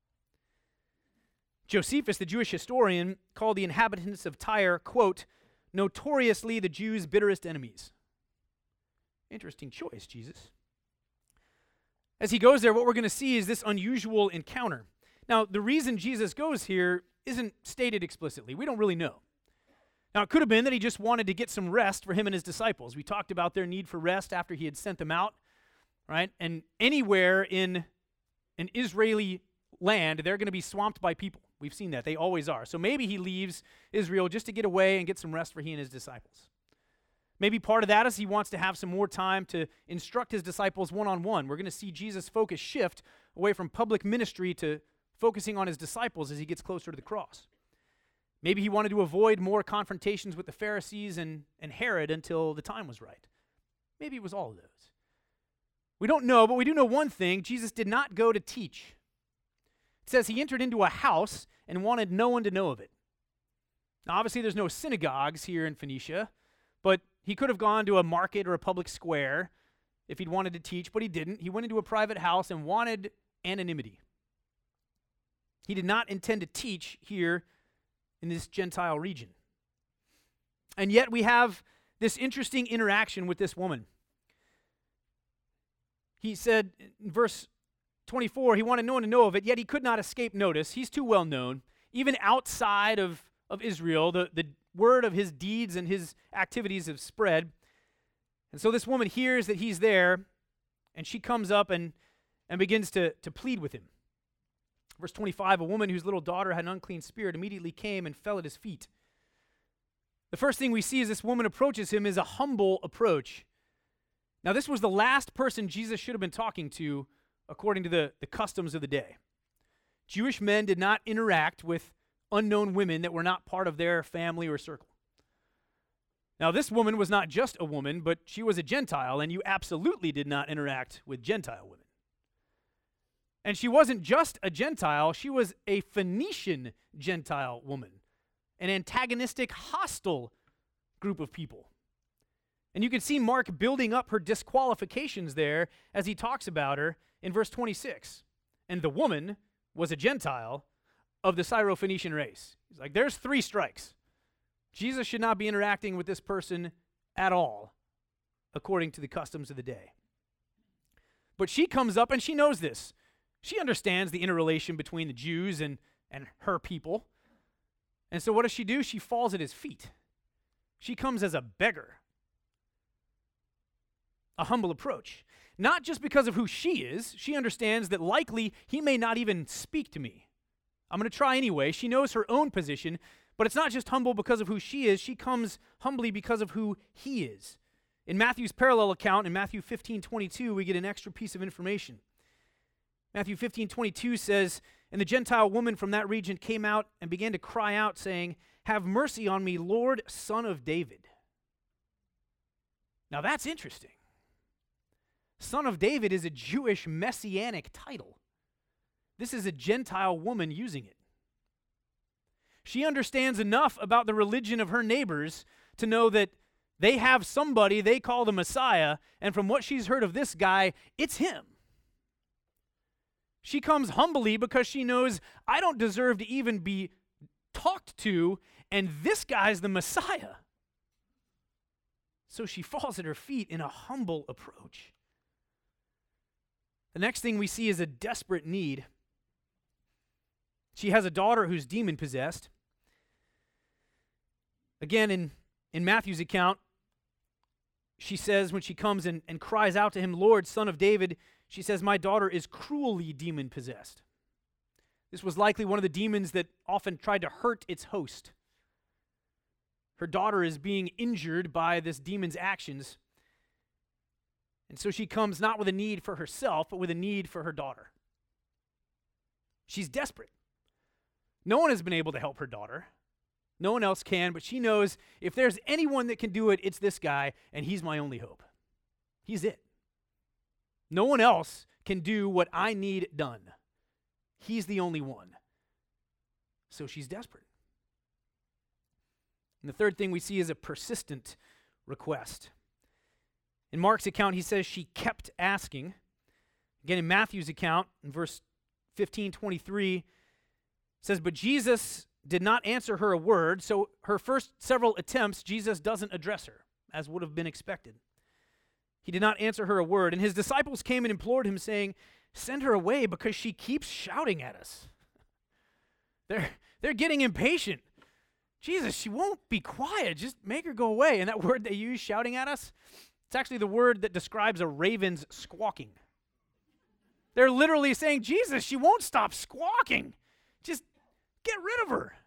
Josephus, the Jewish historian, called the inhabitants of Tyre, quote, "notoriously the Jews' bitterest enemies." Interesting choice, Jesus. As he goes there, what we're going to see is this unusual encounter. Now, the reason Jesus goes here isn't stated explicitly. We don't really know. Now, it could have been that he just wanted to get some rest for him and his disciples. We talked about their need for rest after he had sent them out, right? And anywhere in an Israeli land, they're going to be swamped by people. We've seen that. They always are. So maybe he leaves Israel just to get away and get some rest for he and his disciples. Maybe part of that is he wants to have some more time to instruct his disciples one-on-one. We're going to see Jesus' focus shift away from public ministry to focusing on his disciples as he gets closer to the cross. Maybe he wanted to avoid more confrontations with the Pharisees and Herod until the time was right. Maybe it was all of those. We don't know, but we do know one thing. Jesus did not go to teach. It says he entered into a house and wanted no one to know of it. Now, obviously, there's no synagogues here in Phoenicia, but he could have gone to a market or a public square if he'd wanted to teach, but he didn't. He went into a private house and wanted anonymity. He did not intend to teach here in this Gentile region. And yet we have this interesting interaction with this woman. He said in verse 24, he wanted no one to know of it, yet he could not escape notice. He's too well known. Even outside of Israel, the word of his deeds and his activities have spread. And so this woman hears that he's there, and she comes up and begins to plead with him. Verse 25, a woman whose little daughter had an unclean spirit immediately came and fell at his feet. The first thing we see as this woman approaches him is a humble approach. Now, this was the last person Jesus should have been talking to according to the customs of the day. Jewish men did not interact with unknown women that were not part of their family or circle. Now, this woman was not just a woman, but she was a Gentile, and you absolutely did not interact with Gentile women. And she wasn't just a Gentile, she was a Phoenician Gentile woman, an antagonistic, hostile group of people. And you can see Mark building up her disqualifications there as he talks about her in verse 26. And the woman was a Gentile of the Syro-Phoenician race. He's like, there's 3 strikes. Jesus should not be interacting with this person at all. according to the customs of the day. But she comes up and she knows this. She understands the interrelation between the Jews and her people. And so what does she do? She falls at his feet. She comes as a beggar. A humble approach. Not just because of who she is. She understands that likely he may not even speak to me. I'm going to try anyway. She knows her own position, but it's not just humble because of who she is. She comes humbly because of who he is. In Matthew's parallel account, in Matthew 15:22, we get an extra piece of information. Matthew 15:22 says, "And the Gentile woman from that region came out and began to cry out, saying, 'Have mercy on me, Lord, Son of David.'" Now that's interesting. Son of David is a Jewish messianic title. This is a Gentile woman using it. She understands enough about the religion of her neighbors to know that they have somebody they call the Messiah, and from what she's heard of this guy, it's him. She comes humbly because she knows I don't deserve to even be talked to, and this guy's the Messiah. So she falls at her feet in a humble approach. The next thing we see is a desperate need. She has a daughter who's demon-possessed. Again, in Matthew's account, she says when she comes and cries out to him, "Lord, Son of David," she says, "My daughter is cruelly demon-possessed." This was likely one of the demons that often tried to hurt its host. Her daughter is being injured by this demon's actions. And so she comes not with a need for herself, but with a need for her daughter. She's desperate. No one has been able to help her daughter. No one else can, but she knows if there's anyone that can do it, it's this guy, and he's my only hope. He's it. No one else can do what I need done. He's the only one. So she's desperate. And the third thing we see is a persistent request. In Mark's account, he says she kept asking. Again, in Matthew's account, in verse 15:23, it says, "But Jesus did not answer her a word," so her first several attempts, Jesus doesn't address her, as would have been expected. He did not answer her a word, and his disciples came and implored him, saying, "Send her away because she keeps shouting at us." They're getting impatient. "Jesus, she won't be quiet. Just make her go away." And that word they use, shouting at us, it's actually the word that describes a raven's squawking. They're literally saying, "Jesus, she won't stop squawking. Just get rid of her."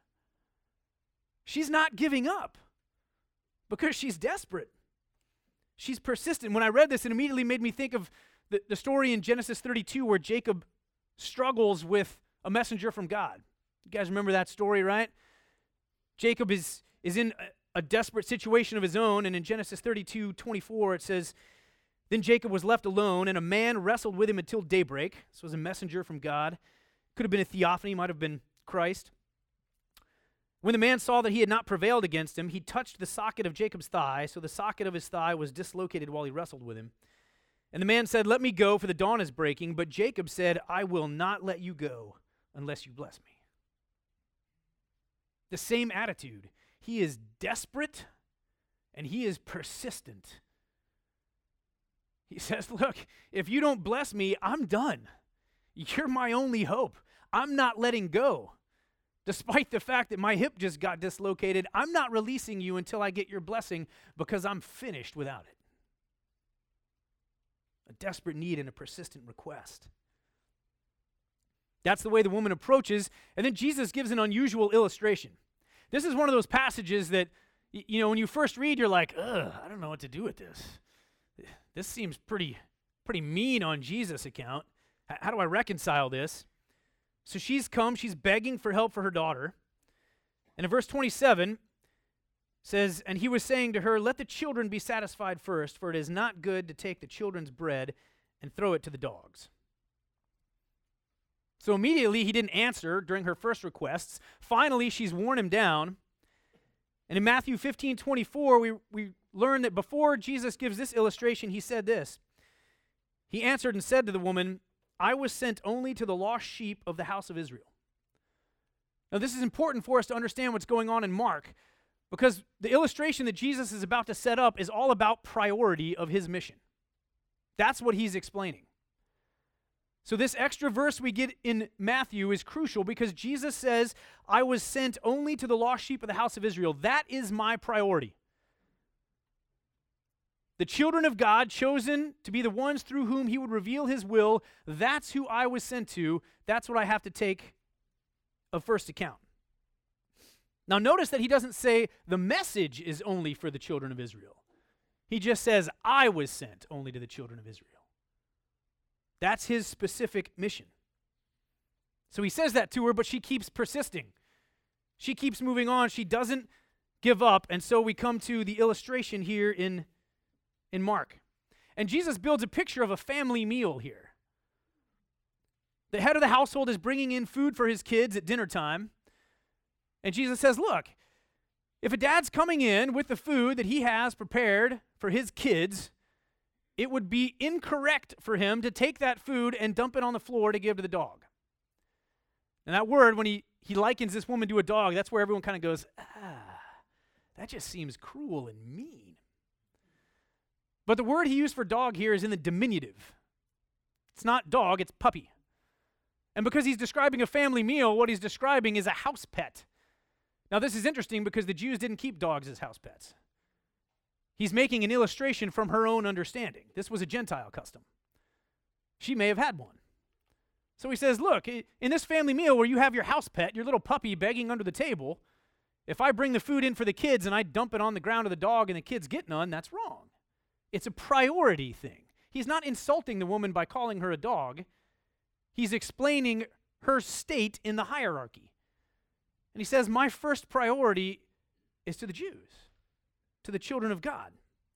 She's not giving up because she's desperate. She's persistent. When I read this, it immediately made me think of the story in Genesis 32 where Jacob struggles with a messenger from God. You guys remember that story, right? Jacob is in a desperate situation of his own, and in Genesis 32:24 it says, "Then Jacob was left alone, and a man wrestled with him until daybreak." This was a messenger from God. Could have been a theophany, might have been Christ. "When the man saw that he had not prevailed against him, he touched the socket of Jacob's thigh, so the socket of his thigh was dislocated while he wrestled with him. And the man said, 'Let me go, for the dawn is breaking.' But Jacob said, 'I will not let you go unless you bless me.'" The same attitude. He is desperate and he is persistent. He says, "Look, if you don't bless me, I'm done. You're my only hope. I'm not letting go. Despite the fact that my hip just got dislocated, I'm not releasing you until I get your blessing because I'm finished without it." A desperate need and a persistent request. That's the way the woman approaches, and then Jesus gives an unusual illustration. This is one of those passages that, when you first read, you're like, I don't know what to do with this. This seems pretty mean on Jesus' account. How do I reconcile this? So she's begging for help for her daughter. And in verse 27 says, "And he was saying to her, 'Let the children be satisfied first, for it is not good to take the children's bread and throw it to the dogs.'" So immediately he didn't answer during her first requests. Finally, she's worn him down. And in Matthew 15:24, we learn that before Jesus gives this illustration, he said this. He answered and said to the woman, "I was sent only to the lost sheep of the house of Israel." Now, this is important for us to understand what's going on in Mark. Because the illustration that Jesus is about to set up is all about priority of his mission. That's what he's explaining. So this extra verse we get in Matthew is crucial because Jesus says, I was sent only to the lost sheep of the house of Israel. That is my priority. The children of God, chosen to be the ones through whom he would reveal his will, that's who I was sent to. That's what I have to take of first account. Now notice that he doesn't say the message is only for the children of Israel. He just says, I was sent only to the children of Israel. That's his specific mission. So he says that to her, but she keeps persisting. She keeps moving on. She doesn't give up. And so we come to the illustration here in Mark. And Jesus builds a picture of a family meal here. The head of the household is bringing in food for his kids at dinner time. And Jesus says, look, if a dad's coming in with the food that he has prepared for his kids, it would be incorrect for him to take that food and dump it on the floor to give to the dog. And that word, when he likens this woman to a dog, that's where everyone kind of goes, that just seems cruel and mean. But the word he used for dog here is in the diminutive. It's not dog, it's puppy. And because he's describing a family meal, what he's describing is a house pet. Now, this is interesting because the Jews didn't keep dogs as house pets. He's making an illustration from her own understanding. This was a Gentile custom. She may have had one. So he says, look, in this family meal where you have your house pet, your little puppy begging under the table, if I bring the food in for the kids and I dump it on the ground of the dog and the kids get none, that's wrong. It's a priority thing. He's not insulting the woman by calling her a dog. He's explaining her state in the hierarchy. And he says, my first priority is to the Jews, to the children of God.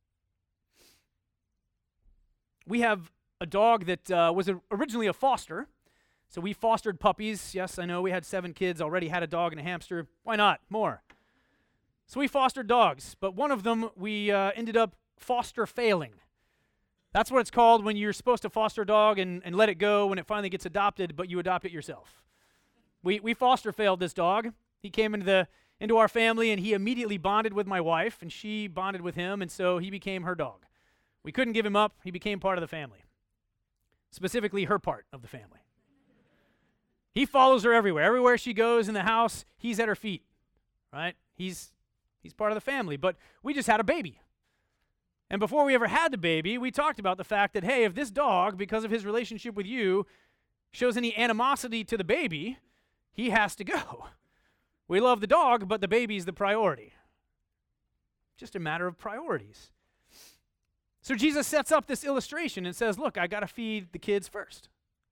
We have a dog that was originally a foster. So we fostered puppies. Yes, I know we had 7 kids, already had a dog and a hamster. Why not? More. So we fostered dogs, but one of them we ended up foster failing. That's what it's called when you're supposed to foster a dog and let it go when it finally gets adopted, but you adopt it yourself. We foster failed this dog. He came into our family, and he immediately bonded with my wife, and she bonded with him, and so he became her dog. We couldn't give him up. He became part of the family, specifically her part of the family. He follows her everywhere. Everywhere she goes in the house, he's at her feet, right? He's part of the family, but we just had a baby. And before we ever had the baby, we talked about the fact that, hey, if this dog, because of his relationship with you, shows any animosity to the baby, he has to go. We love the dog, but the baby's the priority. Just a matter of priorities. So Jesus sets up this illustration and says, look, I got to feed the kids first.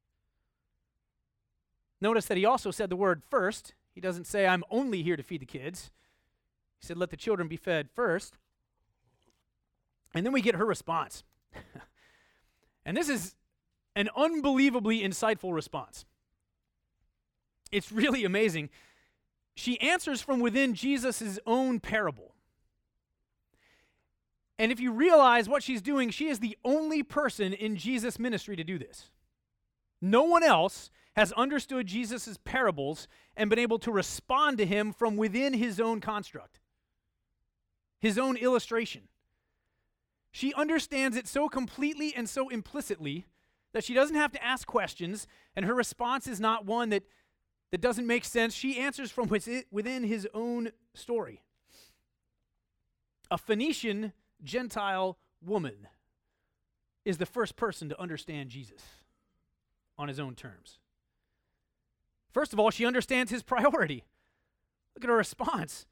Notice that he also said the word first. He doesn't say, I'm only here to feed the kids. He said, let the children be fed first. And then we get her response. And this is an unbelievably insightful response. It's really amazing. She answers from within Jesus' own parable. And if you realize what she's doing, she is the only person in Jesus' ministry to do this. No one else has understood Jesus' parables and been able to respond to him from within his own construct, his own illustration. She understands it so completely and so implicitly that she doesn't have to ask questions, and her response is not one that doesn't make sense. She answers from within his own story. A Phoenician Gentile woman is the first person to understand Jesus on his own terms. First of all, she understands his priority. Look at her response.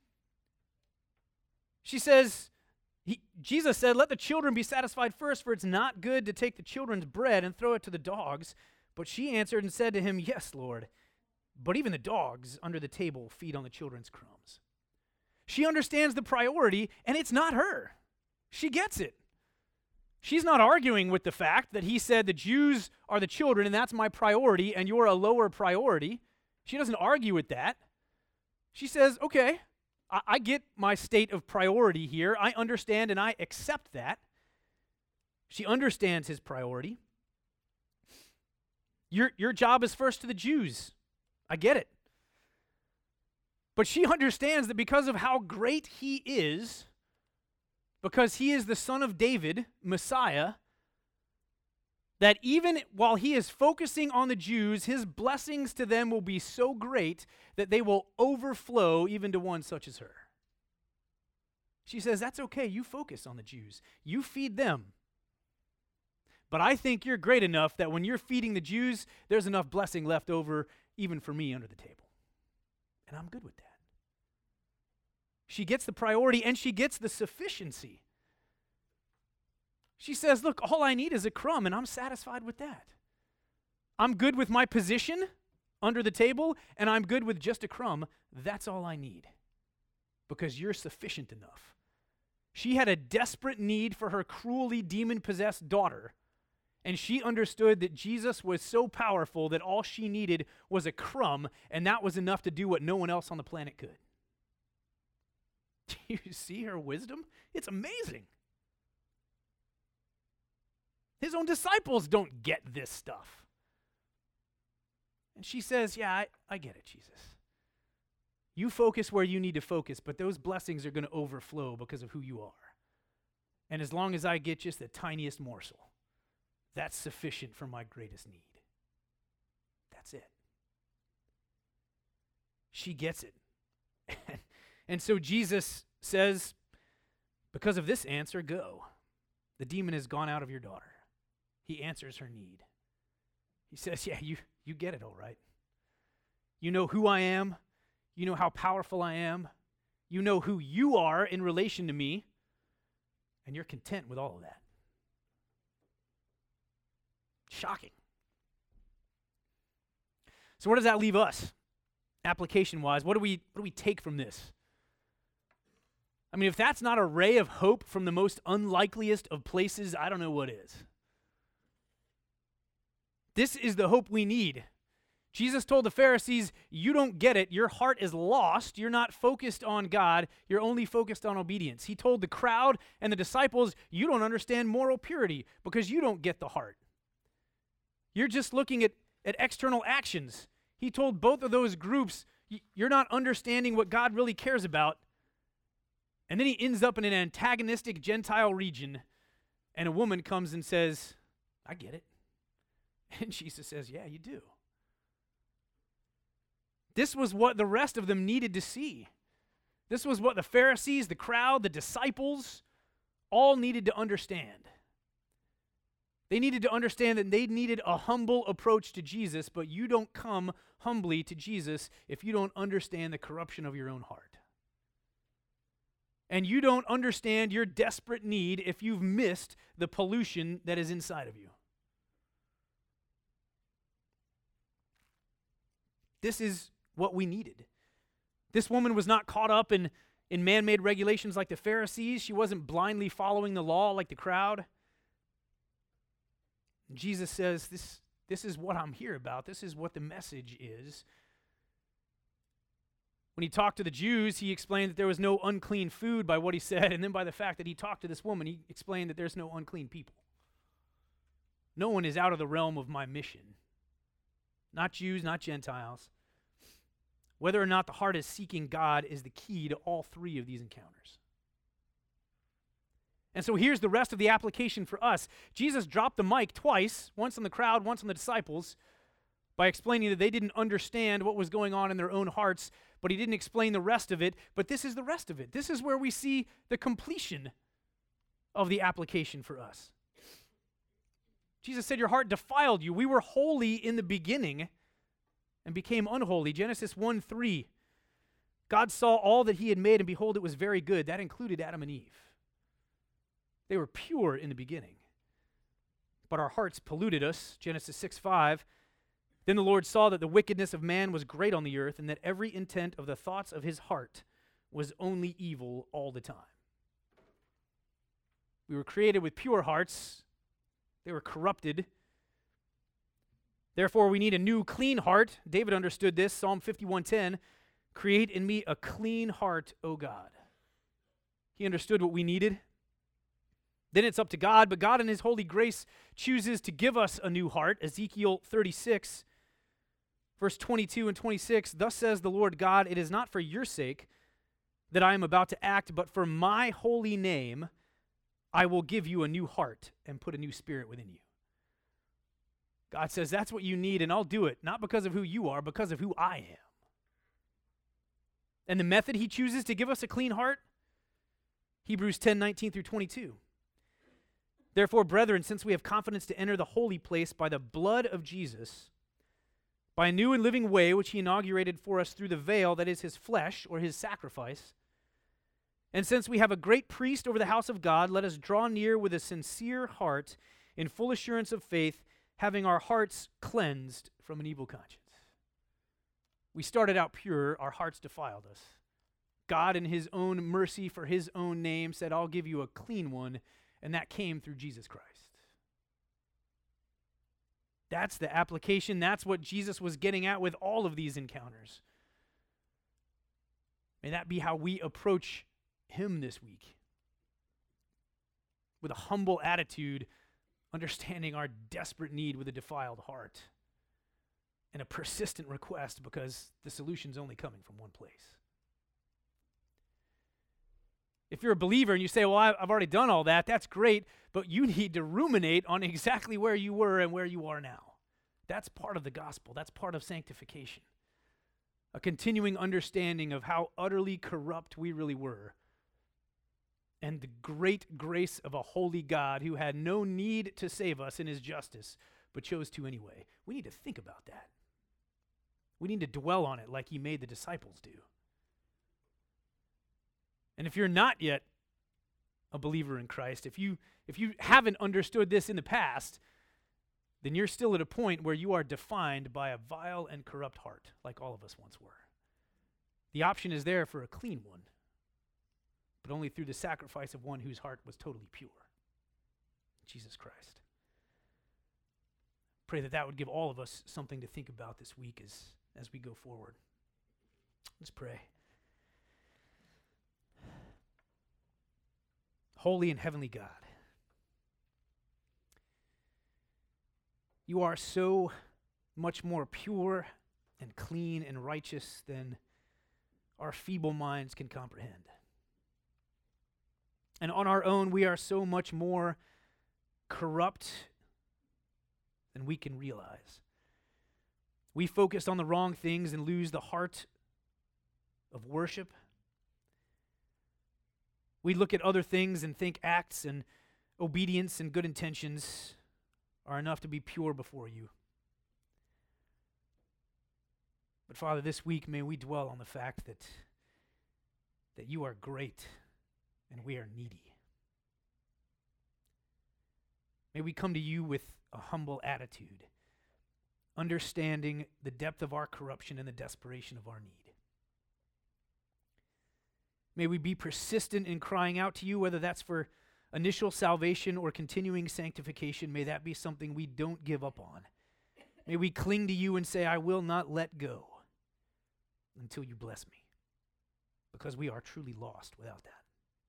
She says, Jesus said, let the children be satisfied first, for it's not good to take the children's bread and throw it to the dogs. But she answered and said to him, yes, Lord, but even the dogs under the table feed on the children's crumbs. She understands the priority, and it's not her. She gets it. She's not arguing with the fact that he said the Jews are the children, and that's my priority, and you're a lower priority. She doesn't argue with that. She says, okay, I get my state of priority here. I understand and I accept that. She understands his priority. Your job is first to the Jews. I get it. But she understands that because of how great he is, because he is the son of David, Messiah, that even while he is focusing on the Jews, his blessings to them will be so great that they will overflow even to one such as her. She says, that's okay, you focus on the Jews. You feed them. But I think you're great enough that when you're feeding the Jews, there's enough blessing left over even for me under the table. And I'm good with that. She gets the priority and she gets the sufficiency. She says, look, all I need is a crumb and I'm satisfied with that. I'm good with my position under the table and I'm good with just a crumb. That's all I need because you're sufficient enough. She had a desperate need for her cruelly demon-possessed daughter, and she understood that Jesus was so powerful that all she needed was a crumb, and that was enough to do what no one else on the planet could. Do you see her wisdom? It's amazing. His own disciples don't get this stuff. And she says, yeah, I get it, Jesus. You focus where you need to focus, but those blessings are going to overflow because of who you are. And as long as I get just the tiniest morsel, that's sufficient for my greatest need. That's it. She gets it. And so Jesus says, because of this answer, go. The demon has gone out of your daughter. He answers her need. He says, yeah, you get it all right. You know who I am. You know how powerful I am. You know who you are in relation to me. And you're content with all of that. Shocking. So where does that leave us, application-wise? What do we take from this? I mean, if that's not a ray of hope from the most unlikeliest of places, I don't know what is. This is the hope we need. Jesus told the Pharisees, you don't get it. Your heart is lost. You're not focused on God. You're only focused on obedience. He told the crowd and the disciples, you don't understand moral purity because you don't get the heart. You're just looking at external actions. He told both of those groups, you're not understanding what God really cares about. And then he ends up in an antagonistic Gentile region, and a woman comes and says, I get it. And Jesus says, yeah, you do. This was what the rest of them needed to see. This was what the Pharisees, the crowd, the disciples, all needed to understand. They needed to understand that they needed a humble approach to Jesus, but you don't come humbly to Jesus if you don't understand the corruption of your own heart. And you don't understand your desperate need if you've missed the pollution that is inside of you. This is what we needed. This woman was not caught up in man-made regulations like the Pharisees. She wasn't blindly following the law like the crowd. Jesus says, this is what I'm here about. This is what the message is. When he talked to the Jews, he explained that there was no unclean food by what he said, and then by the fact that he talked to this woman, he explained that there's no unclean people. No one is out of the realm of my mission. Not Jews, not Gentiles. Whether or not the heart is seeking God is the key to all three of these encounters. And so here's the rest of the application for us. Jesus dropped the mic twice, once on the crowd, once on the disciples, by explaining that they didn't understand what was going on in their own hearts, but he didn't explain the rest of it. But this is the rest of it. This is where we see the completion of the application for us. Jesus said, your heart defiled you. We were holy in the beginning and became unholy. Genesis 1:3. God saw all that he had made, and behold, it was very good. That included Adam and Eve. They were pure in the beginning. But our hearts polluted us. Genesis 6:5. Then the Lord saw that the wickedness of man was great on the earth, and that every intent of the thoughts of his heart was only evil all the time. We were created with pure hearts. They were corrupted. Therefore, we need a new clean heart. David understood this. Psalm 51:10, create in me a clean heart, O God. He understood what we needed. Then it's up to God, but God in his holy grace chooses to give us a new heart. Ezekiel 36, Verse 22 and 26, thus says the Lord God, it is not for your sake that I am about to act, but for my holy name I will give you a new heart and put a new spirit within you. God says that's what you need, and I'll do it, not because of who you are, because of who I am. And the method he chooses to give us a clean heart? Hebrews 10:19 through 22. Therefore, brethren, since we have confidence to enter the holy place by the blood of Jesus, by a new and living way which he inaugurated for us through the veil, that is his flesh, or his sacrifice, and since we have a great priest over the house of God, let us draw near with a sincere heart, in full assurance of faith, having our hearts cleansed from an evil conscience. We started out pure, our hearts defiled us. God, in his own mercy for his own name, said, I'll give you a clean one, and that came through Jesus Christ. That's the application. That's what Jesus was getting at with all of these encounters. May that be how we approach him this week. With a humble attitude, understanding our desperate need with a defiled heart, and a persistent request because the solution's only coming from one place. If you're a believer and you say, well, I've already done all that, that's great, but you need to ruminate on exactly where you were and where you are now. That's part of the gospel. That's part of sanctification. A continuing understanding of how utterly corrupt we really were, and the great grace of a holy God who had no need to save us in his justice, but chose to anyway. We need to think about that. We need to dwell on it like he made the disciples do. And if you're not yet a believer in Christ, if you haven't understood this in the past, then you're still at a point where you are defined by a vile and corrupt heart, like all of us once were. The option is there for a clean one, but only through the sacrifice of one whose heart was totally pure, Jesus Christ. Pray that that would give all of us something to think about this week as we go forward. Let's pray. Holy and heavenly God, you are so much more pure and clean and righteous than our feeble minds can comprehend. And on our own, we are so much more corrupt than we can realize. We focus on the wrong things and lose the heart of worship. We look at other things and think acts and obedience and good intentions are enough to be pure before you. But Father, this week may we dwell on the fact that you are great and we are needy. May we come to you with a humble attitude, understanding the depth of our corruption and the desperation of our need. May we be persistent in crying out to you, whether that's for initial salvation or continuing sanctification. May that be something we don't give up on. May we cling to you and say, I will not let go until you bless me, because we are truly lost without that.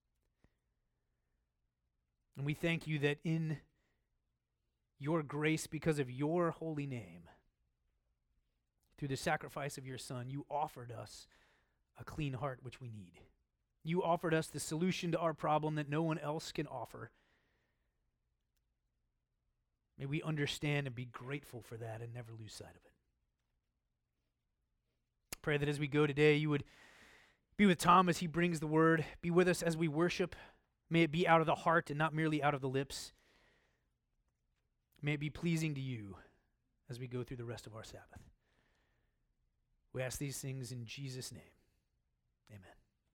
And we thank you that in your grace, because of your holy name, through the sacrifice of your Son, you offered us a clean heart, which we need. You offered us the solution to our problem that no one else can offer. May we understand and be grateful for that and never lose sight of it. Pray that as we go today, you would be with Tom as he brings the word. Be with us as we worship. May it be out of the heart and not merely out of the lips. May it be pleasing to you as we go through the rest of our Sabbath. We ask these things in Jesus' name. Amen.